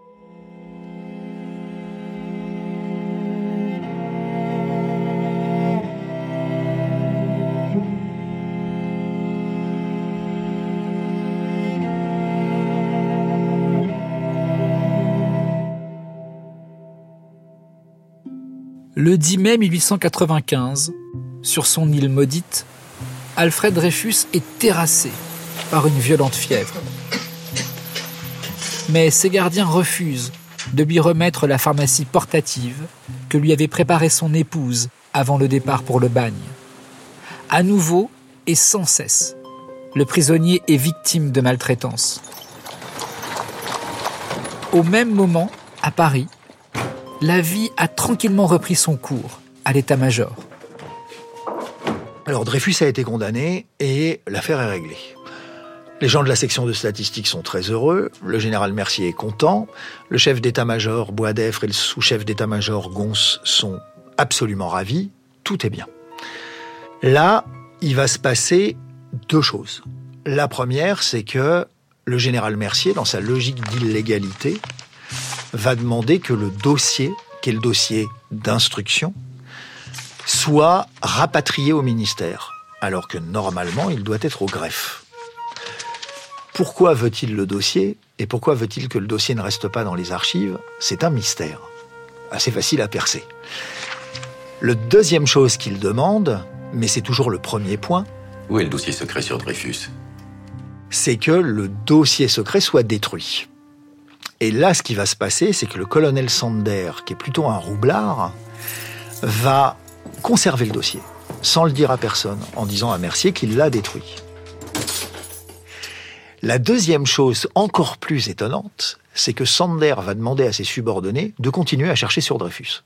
Le dix mai mille huit cent quatre-vingt-quinze, sur son île maudite, Alfred Dreyfus est terrassé par une violente fièvre. Mais ses gardiens refusent de lui remettre la pharmacie portative que lui avait préparée son épouse avant le départ pour le bagne. À nouveau et sans cesse, le prisonnier est victime de maltraitance. Au même moment, à Paris, la vie a tranquillement repris son cours à l'état-major. Alors Dreyfus a été condamné et l'affaire est réglée. Les gens de la section de statistiques sont très heureux, le général Mercier est content, le chef d'état-major Boisdeffre et le sous-chef d'état-major Gons sont absolument ravis, tout est bien. Là, il va se passer deux choses. La première, c'est que le général Mercier, dans sa logique d'illégalité, va demander que le dossier, qui est le dossier d'instruction, soit rapatrié au ministère, alors que normalement, il doit être au greffe. Pourquoi veut-il le dossier et pourquoi veut-il que le dossier ne reste pas dans les archives? C'est un mystère, assez facile à percer. Le deuxième chose qu'il demande, mais c'est toujours le premier point... Où est le dossier secret sur Dreyfus? C'est que le dossier secret soit détruit. Et là, ce qui va se passer, c'est que le colonel Sander, qui est plutôt un roublard, va conserver le dossier, sans le dire à personne, en disant à Mercier qu'il l'a détruit. La deuxième chose, encore plus étonnante, c'est que Sander va demander à ses subordonnés de continuer à chercher sur Dreyfus.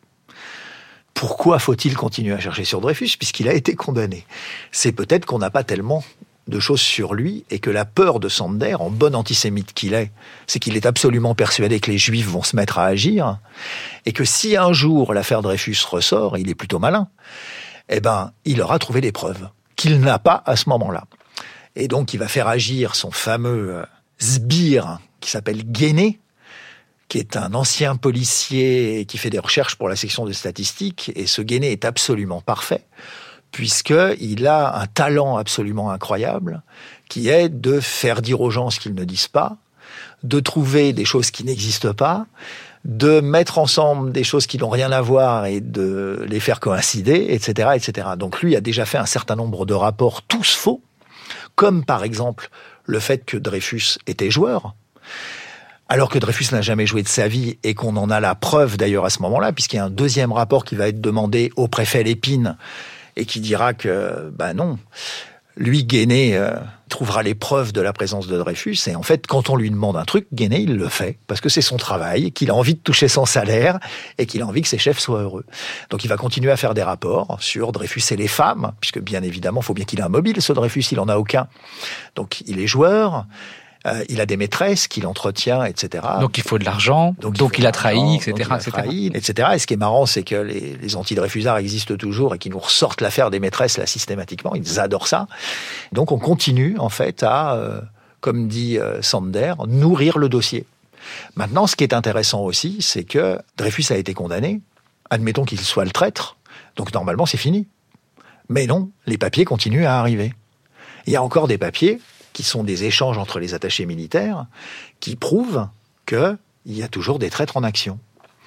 Pourquoi faut-il continuer à chercher sur Dreyfus, puisqu'il a été condamné? C'est peut-être qu'on n'a pas tellement de choses sur lui, et que la peur de Sander, en bon antisémite qu'il est, c'est qu'il est absolument persuadé que les Juifs vont se mettre à agir, et que si un jour l'affaire Dreyfus ressort, il est plutôt malin, eh ben, il aura trouvé des preuves qu'il n'a pas à ce moment-là. Et donc, il va faire agir son fameux sbire, qui s'appelle Guéné, qui est un ancien policier qui fait des recherches pour la section de statistiques, et ce Guéné est absolument parfait, puisqu'il a un talent absolument incroyable, qui est de faire dire aux gens ce qu'ils ne disent pas, de trouver des choses qui n'existent pas, de mettre ensemble des choses qui n'ont rien à voir et de les faire coïncider, et cetera, et cetera. Donc lui a déjà fait un certain nombre de rapports, tous faux, comme par exemple le fait que Dreyfus était joueur, alors que Dreyfus n'a jamais joué de sa vie et qu'on en a la preuve d'ailleurs à ce moment-là, puisqu'il y a un deuxième rapport qui va être demandé au préfet Lépine et qui dira que, ben non, lui, Guéné, euh, trouvera les preuves de la présence de Dreyfus. Et en fait, quand on lui demande un truc, Guéné, il le fait, parce que c'est son travail, qu'il a envie de toucher son salaire et qu'il a envie que ses chefs soient heureux. Donc il va continuer à faire des rapports sur Dreyfus et les femmes, puisque bien évidemment, il faut bien qu'il ait un mobile, ce Dreyfus, il en a aucun. Donc il est joueur. Euh, il a des maîtresses qu'il entretient, et cetera. Donc il faut de l'argent, donc, donc il, il a trahi, et cetera. Donc il a trahi, et cetera. Et ce qui est marrant, c'est que les, les anti-Dreyfusards existent toujours et qu'ils nous ressortent l'affaire des maîtresses là systématiquement. Ils adorent ça. Donc on continue en fait à, euh, comme dit euh, Sander, nourrir le dossier. Maintenant, ce qui est intéressant aussi, c'est que Dreyfus a été condamné. Admettons qu'il soit le traître. Donc normalement, c'est fini. Mais non, les papiers continuent à arriver. Il y a encore des papiers qui sont des échanges entre les attachés militaires, qui prouvent qu'il y a toujours des traîtres en action.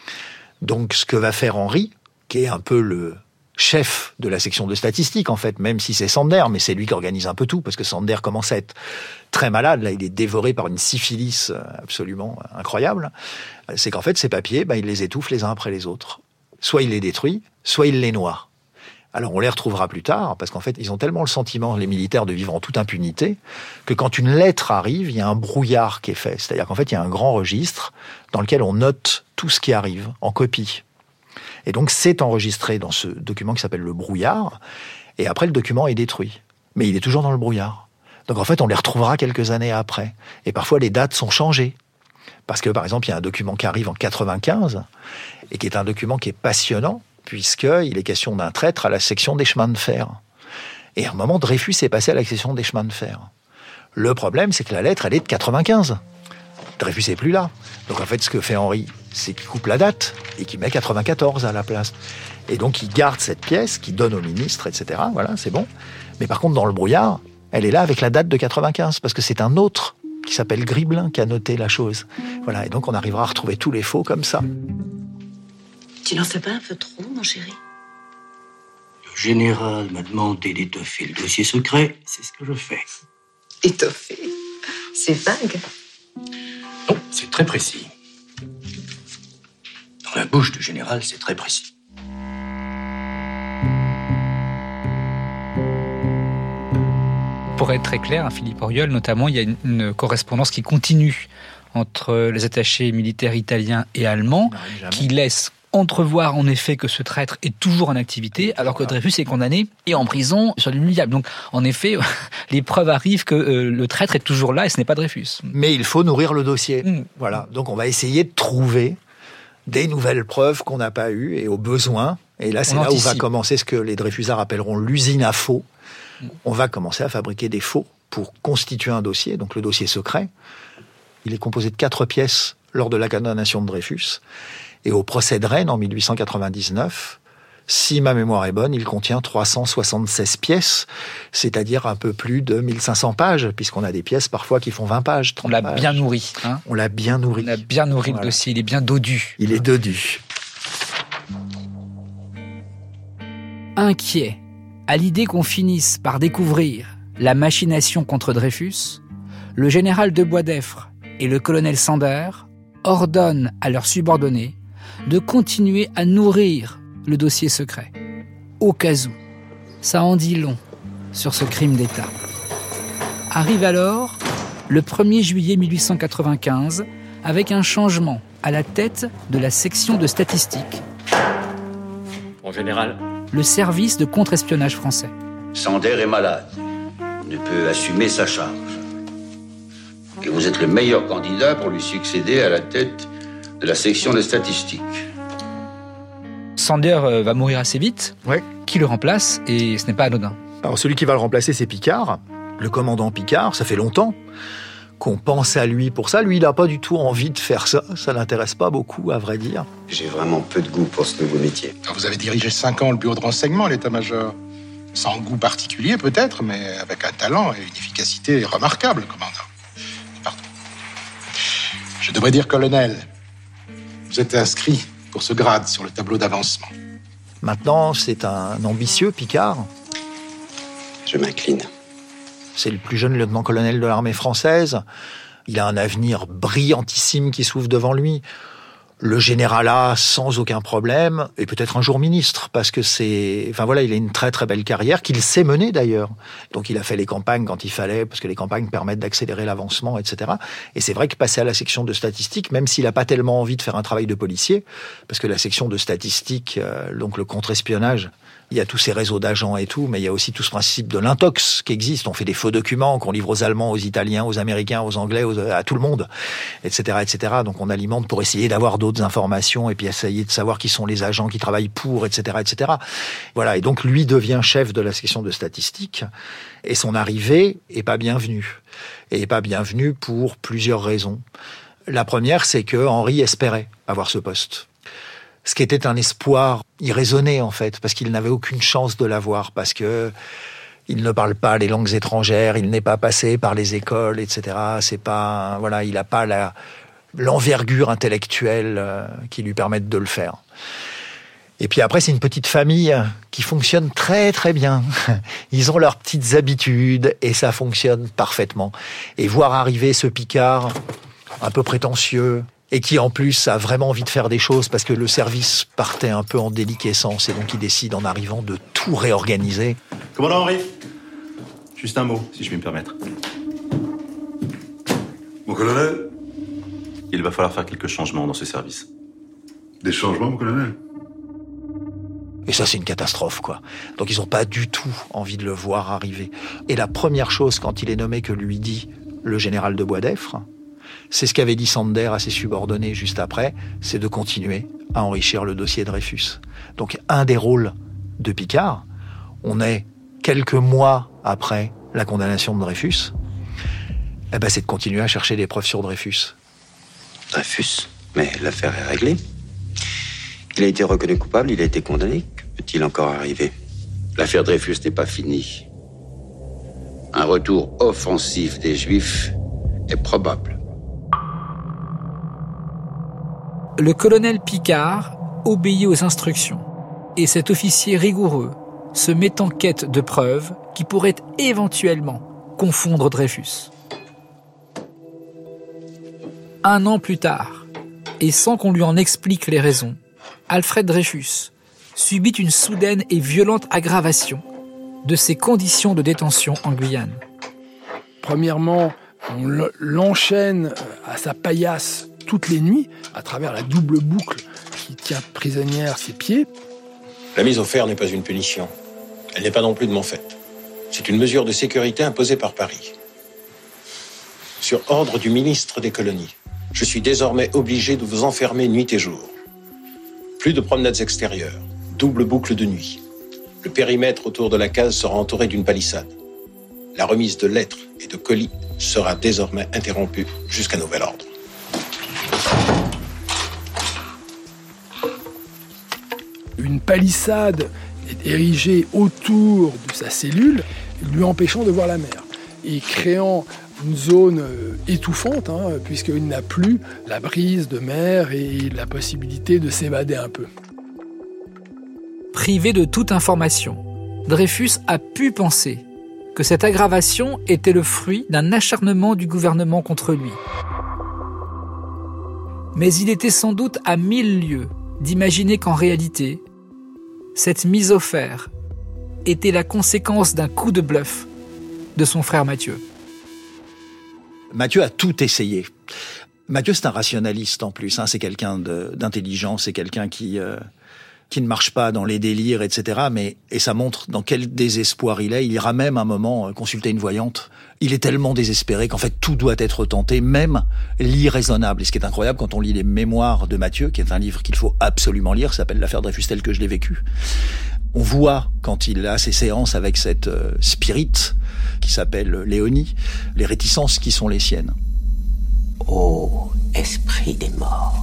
Donc ce que va faire Henri, qui est un peu le chef de la section de statistiques, en fait, même si c'est Sander, mais c'est lui qui organise un peu tout, parce que Sander commence à être très malade, là il est dévoré par une syphilis absolument incroyable, c'est qu'en fait ces papiers, ben, il les étouffe les uns après les autres. Soit il les détruit, soit il les noie. Alors on les retrouvera plus tard, parce qu'en fait, ils ont tellement le sentiment, les militaires, de vivre en toute impunité, que quand une lettre arrive, il y a un brouillard qui est fait. C'est-à-dire qu'en fait, il y a un grand registre dans lequel on note tout ce qui arrive, en copie. Et donc, c'est enregistré dans ce document qui s'appelle le brouillard, et après, le document est détruit. Mais il est toujours dans le brouillard. Donc en fait, on les retrouvera quelques années après. Et parfois, les dates sont changées. Parce que, par exemple, il y a un document qui arrive en quatre-vingt-quinze, et qui est un document qui est passionnant, puisqu'il est question d'un traître à la section des chemins de fer. Et à un moment, Dreyfus est passé à la section des chemins de fer. Le problème, c'est que la lettre, elle est de quatre-vingt-quinze. Dreyfus n'est plus là. Donc en fait, ce que fait Henri, c'est qu'il coupe la date et qu'il met quatre-vingt-quatorze à la place. Et donc il garde cette pièce, qu'il donne au ministre, et cetera. Voilà, c'est bon. Mais par contre, dans le brouillard, elle est là avec la date de quatre-vingt-quinze, parce que c'est un autre qui s'appelle Griblin qui a noté la chose. Voilà, et donc on arrivera à retrouver tous les faux comme ça. Tu n'en fais pas un peu trop, mon chéri? Le général m'a demandé d'étoffer le dossier secret, c'est ce que je fais. Étoffer? C'est vague. Non, c'est très précis. Dans la bouche du général, c'est très précis. Pour être très clair, hein, Philippe Auriol, notamment, il y a une, une correspondance qui continue entre les attachés militaires italiens et allemands, qui laisse entrevoir en effet que ce traître est toujours en activité, alors que Dreyfus est condamné et en prison sur l'inoubliable. Donc en effet, les preuves arrivent que euh, le traître est toujours là et ce n'est pas Dreyfus. Mais il faut nourrir le dossier. Mmh. Voilà. Donc on va essayer de trouver des nouvelles preuves qu'on n'a pas eues et au besoin. Et là, c'est on là anticipe. Où va commencer ce que les Dreyfusards appelleront l'usine à faux. Mmh. On va commencer à fabriquer des faux pour constituer un dossier, donc le dossier secret. Il est composé de quatre pièces lors de la condamnation de Dreyfus. Et au procès de Rennes, en mille huit cent quatre-vingt-dix-neuf, Si ma mémoire est bonne, il contient trois cent soixante-seize pièces, c'est-à-dire un peu plus de mille cinq cents pages, puisqu'on a des pièces parfois qui font vingt pages, trente On l'a pages. bien nourri. Hein On l'a bien nourri. On a bien nourri Voilà. le dossier, il est bien dodu. Il est dodu. Inquiet à l'idée qu'on finisse par découvrir la machination contre Dreyfus, le général de Boisdeffre et le colonel Sander ordonnent à leurs subordonnés de continuer à nourrir le dossier secret, au cas où. Ça en dit long sur ce crime d'État. Arrive alors le premier juillet mille huit cent quatre-vingt-quinze avec un changement à la tête de la section de statistiques. Mon général, Le service de contre-espionnage français. Sander est malade, ne peut assumer sa charge. Et vous êtes le meilleur candidat pour lui succéder à la tête de la section de statistiques. Sander euh, va mourir assez vite. Ouais. Qui le remplace, et ce n'est pas anodin. Alors celui qui va le remplacer, c'est Picard, le commandant Picard. Ça fait longtemps qu'on pense à lui pour ça. Lui, il n'a pas du tout envie de faire ça. Ça l'intéresse pas beaucoup, à vrai dire. J'ai vraiment peu de goût pour ce nouveau métier. Vous avez dirigé cinq ans le bureau de renseignement, l'état-major. Sans goût particulier, peut-être, mais avec un talent et une efficacité remarquables, commandant. Pardon. Je devrais dire colonel. Vous êtes inscrit pour ce grade sur le tableau d'avancement. Maintenant, c'est un ambitieux, Picard. Je m'incline. C'est le plus jeune lieutenant-colonel de l'armée française. Il a un avenir brillantissime qui s'ouvre devant lui. Le généralat sans aucun problème, et peut-être un jour ministre, parce que c'est... Enfin voilà, il a une très très belle carrière, qu'il sait mener d'ailleurs. Donc il a fait les campagnes quand il fallait, parce que les campagnes permettent d'accélérer l'avancement, et cetera. Et c'est vrai que passer à la section de statistiques, même s'il n'a pas tellement envie de faire un travail de policier, parce que la section de statistiques, euh, donc le contre-espionnage, il y a tous ces réseaux d'agents et tout, mais il y a aussi tout ce principe de l'intox qui existe. On fait des faux documents qu'on livre aux Allemands, aux Italiens, aux Américains, aux Anglais, aux, à tout le monde, et cetera, et cetera. Donc on alimente pour essayer d'avoir d'autres informations et puis essayer de savoir qui sont les agents qui travaillent pour, et cetera, et cetera. Voilà. Et donc lui devient chef de la section de statistiques et son arrivée est pas bienvenue. Et est pas bienvenue pour plusieurs raisons. La première, c'est que Henri espérait avoir ce poste. Ce qui était un espoir irraisonné, en fait, parce qu'il n'avait aucune chance de l'avoir, parce que il ne parle pas les langues étrangères, il n'est pas passé par les écoles, et cetera. C'est pas, voilà, il n'a pas la, l'envergure intellectuelle euh, qui lui permette de le faire. Et puis après, c'est une petite famille qui fonctionne très très bien. Ils ont leurs petites habitudes et ça fonctionne parfaitement. Et voir arriver ce Picard, un peu prétentieux, et qui en plus a vraiment envie de faire des choses parce que le service partait un peu en déliquescence et donc il décide en arrivant de tout réorganiser. Commandant Henri, juste un mot, si je puis me permettre. Mon colonel, il va falloir faire quelques changements dans ce service. Des changements, mon colonel? Et ça, c'est une catastrophe, quoi. Donc ils n'ont pas du tout envie de le voir arriver. Et la première chose, quand il est nommé, que lui dit le général de Boisdeffre, c'est ce qu'avait dit Sander à ses subordonnés juste après, c'est de continuer à enrichir le dossier Dreyfus. Donc un des rôles de Picard, on est quelques mois après la condamnation de Dreyfus, eh ben c'est de continuer à chercher des preuves sur Dreyfus. Dreyfus, mais l'affaire est réglée. Il a été reconnu coupable, il a été condamné. Que peut-il encore arriver? L'affaire Dreyfus n'est pas finie. Un retour offensif des Juifs est probable. Le colonel Picard obéit aux instructions et cet officier rigoureux se met en quête de preuves qui pourraient éventuellement confondre Dreyfus. Un an plus tard, et sans qu'on lui en explique les raisons, Alfred Dreyfus subit une soudaine et violente aggravation de ses conditions de détention en Guyane. Premièrement, on l'enchaîne à sa paillasse toutes les nuits, à travers la double boucle qui tient prisonnière ses pieds. La mise au fer n'est pas une punition. Elle n'est pas non plus de mon fait. C'est une mesure de sécurité imposée par Paris. Sur ordre du ministre des colonies, je suis désormais obligé de vous enfermer nuit et jour. Plus de promenades extérieures, double boucle de nuit. Le périmètre autour de la case sera entouré d'une palissade. La remise de lettres et de colis sera désormais interrompue jusqu'à nouvel ordre. une palissade est érigée autour de sa cellule, lui empêchant de voir la mer, et créant une zone étouffante, hein, puisqu'il n'a plus la brise de mer et la possibilité de s'évader un peu. Privé de toute information, Dreyfus a pu penser que cette aggravation était le fruit d'un acharnement du gouvernement contre lui. Mais il était sans doute à mille lieues d'imaginer qu'en réalité, cette mise au fer était la conséquence d'un coup de bluff de son frère Mathieu. Mathieu a tout essayé. Mathieu, c'est un rationaliste en plus, hein, c'est quelqu'un de, d'intelligent, c'est quelqu'un qui... Euh qui ne marche pas dans les délires, et cetera. Mais, et ça montre dans quel désespoir il est. Il ira même un moment consulter une voyante. Il est tellement désespéré qu'en fait tout doit être tenté, même l'irraisonnable. Et ce qui est incroyable quand on lit les mémoires de Mathieu, qui est un livre qu'il faut absolument lire, ça s'appelle L'affaire Dreyfus telle que je l'ai vécue. On voit, quand il a ses séances avec cette euh, spirite qui s'appelle Léonie, les réticences qui sont les siennes. Ô esprit des morts,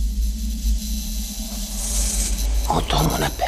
entends mon appel.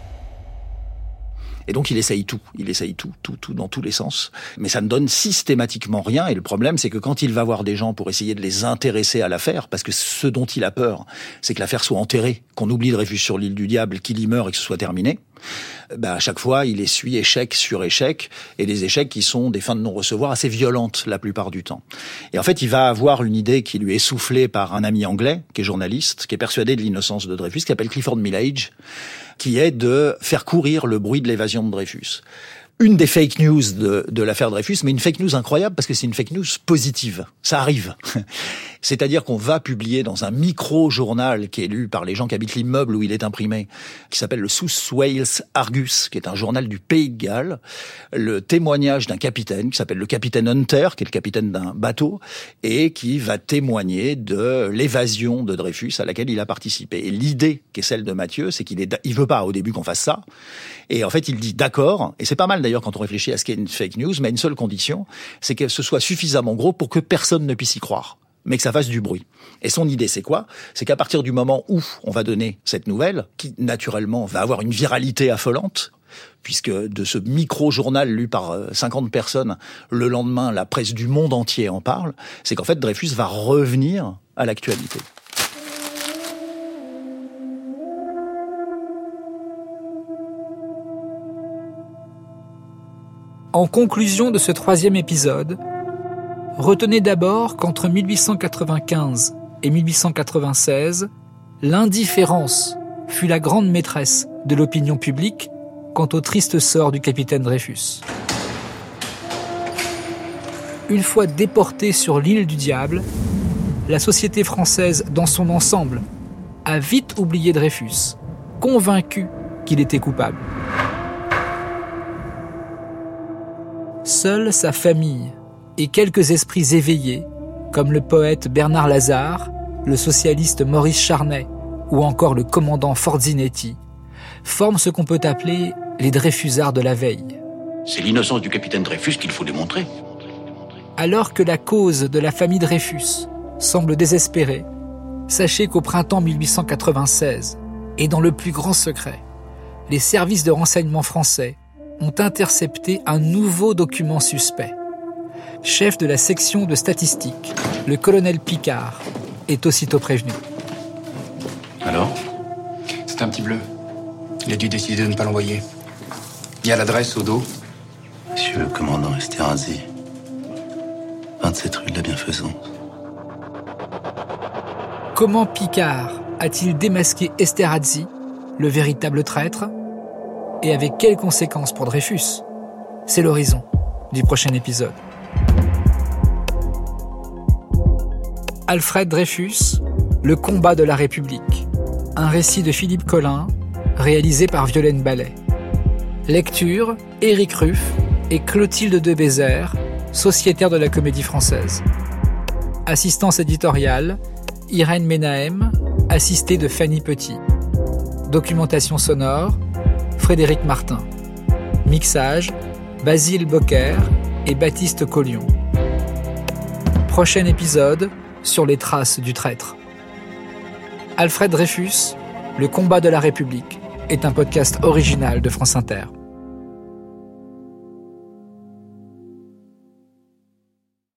Et donc il essaye tout, il essaye tout, tout, tout, dans tous les sens. Mais ça ne donne systématiquement rien. Et le problème, c'est que quand il va voir des gens pour essayer de les intéresser à l'affaire, parce que ce dont il a peur, c'est que l'affaire soit enterrée, qu'on oublie Dreyfus sur l'île du Diable, qu'il y meure et que ce soit terminé, ben à chaque fois, il essuie échec sur échec, et des échecs qui sont des fins de non-recevoir assez violentes la plupart du temps. Et en fait, il va avoir une idée qui lui est soufflée par un ami anglais, qui est journaliste, qui est persuadé de l'innocence de Dreyfus, qui s'appelle Clifford Millage, qui est de faire courir le bruit de l'évasion de Dreyfus. Une des fake news de, de l'affaire Dreyfus, mais une fake news incroyable parce que c'est une fake news positive. Ça arrive. C'est-à-dire qu'on va publier dans un micro-journal qui est lu par les gens qui habitent l'immeuble où il est imprimé, qui s'appelle le South Wales Argus, qui est un journal du Pays de Galles, le témoignage d'un capitaine qui s'appelle le capitaine Hunter, qui est le capitaine d'un bateau, et qui va témoigner de l'évasion de Dreyfus à laquelle il a participé. Et l'idée qui est celle de Mathieu, c'est qu'il est, il veut pas au début qu'on fasse ça. Et en fait, il dit d'accord, et c'est pas mal d'ailleurs quand on réfléchit à ce qu'est une fake news, mais à une seule condition, c'est que ce soit suffisamment gros pour que personne ne puisse y croire, mais que ça fasse du bruit. Et son idée, c'est quoi ? C'est qu'à partir du moment où on va donner cette nouvelle, qui naturellement va avoir une viralité affolante, puisque de ce micro-journal lu par cinquante personnes, le lendemain, la presse du monde entier en parle, c'est qu'en fait, Dreyfus va revenir à l'actualité. En conclusion de ce troisième épisode, retenez d'abord qu'entre mille huit cent quatre-vingt-quinze et mille huit cent quatre-vingt-seize, l'indifférence fut la grande maîtresse de l'opinion publique quant au triste sort du capitaine Dreyfus. Une fois déporté sur l'île du Diable, la société française dans son ensemble a vite oublié Dreyfus, convaincu qu'il était coupable. Seule sa famille et quelques esprits éveillés, comme le poète Bernard Lazare, le socialiste Maurice Charnay ou encore le commandant Forzinetti, forment ce qu'on peut appeler les Dreyfusards de la veille. C'est l'innocence du capitaine Dreyfus qu'il faut démontrer. Alors que la cause de la famille Dreyfus semble désespérée, sachez qu'au printemps mille huit cent quatre-vingt-seize, et dans le plus grand secret, les services de renseignement français ont intercepté un nouveau document suspect. Chef de la section de statistiques, le colonel Picard est aussitôt prévenu. Alors ? C'est un petit bleu. Il a dû décider de ne pas l'envoyer. Il y a l'adresse au dos. Monsieur le commandant Esterhazy, vingt-sept rue de la Bienfaisance. Comment Picard a-t-il démasqué Esterhazy, le véritable traître ? Et avec quelles conséquences pour Dreyfus ? C'est l'horizon du prochain épisode. Alfred Dreyfus, le combat de la République. Un récit de Philippe Collin, réalisé par Violaine Ballet. Lecture, Éric Ruff et Clotilde de Bézère, sociétaire de la Comédie Française. Assistance éditoriale, Irène Menahem, assistée de Fanny Petit. Documentation sonore, Frédéric Martin. Mixage, Basile Bocquer et Baptiste Collion. Prochain épisode, sur les traces du traître. Alfred Dreyfus, le combat de la République, est un podcast original de France Inter.